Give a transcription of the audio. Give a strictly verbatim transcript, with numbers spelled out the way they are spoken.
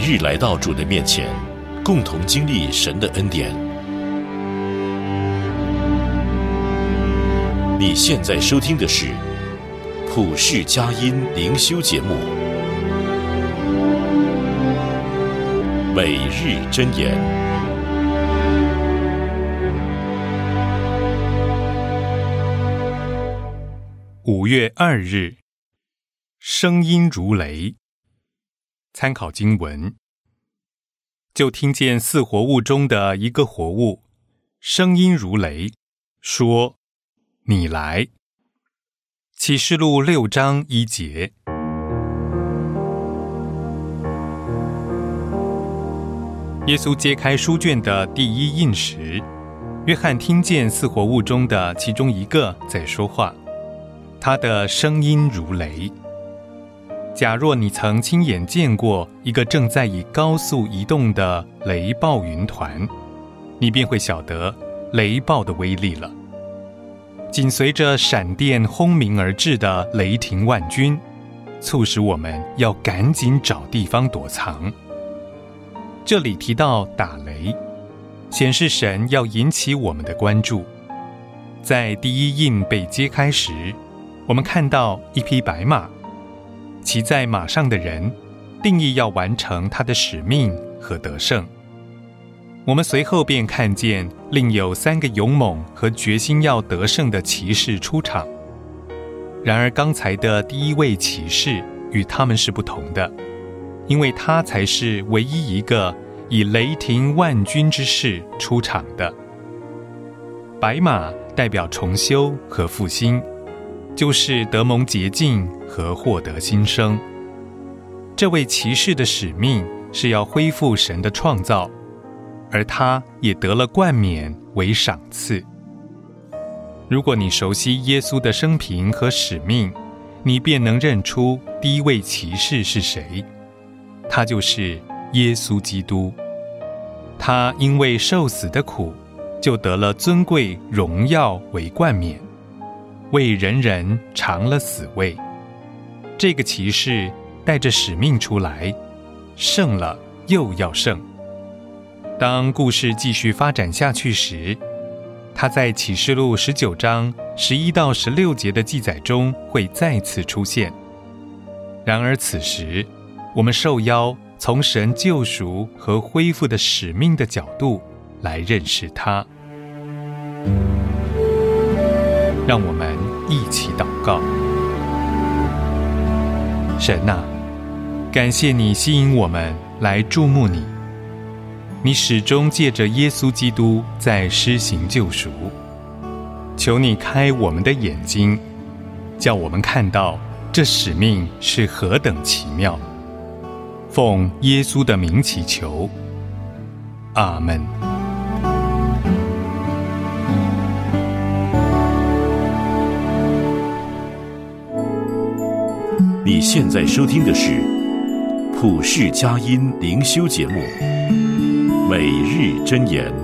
日来到主的面前，共同经历神的恩典。你现在收听的是普世佳音灵修节目，每日箴言。 五月二日，声音如雷。参考经文，就听见四活物中的一个活物，声音如雷，说：“你来。”启示录六章一节。耶稣揭开书卷的第一印时，约翰听见四活物中的其中一个在说话，他的声音如雷。假若你曾亲眼见过一个正在以高速移动的雷暴云团，你便会晓得雷暴的威力了。紧随着闪电轰鸣而至的雷霆万钧，促使我们要赶紧找地方躲藏。这里提到打雷，显示神要引起我们的关注。在第一印被揭开时，我们看到一匹白马，骑在马上的人定义要完成他的使命和得胜。我们随后便看见另有三个勇猛和决心要得胜的骑士出场。然而刚才的第一位骑士与他们是不同的，因为他才是唯一一个以雷霆万钧之势出场的。白马代表重修和复兴，就是得蒙洁净和获得新生。这位骑士的使命是要恢复神的创造，而他也得了冠冕为赏赐。如果你熟悉耶稣的生平和使命，你便能认出第一位骑士是谁，他就是耶稣基督。他因为受死的苦，就得了尊贵荣耀为冠冕，为人人尝了死味。这个骑士带着使命出来，胜了又要胜。当故事继续发展下去时，他在启示录十九章十一到十六节的记载中会再次出现。然而此时，我们受邀从神救赎和恢复的使命的角度来认识他。让我们一起祷告。神啊，感谢你吸引我们来注目你，你始终借着耶稣基督在施行救赎。求你开我们的眼睛，叫我们看到这使命是何等奇妙。奉耶稣的名祈求，阿们。 你现在收听的是普世佳音灵修节目，每日箴言。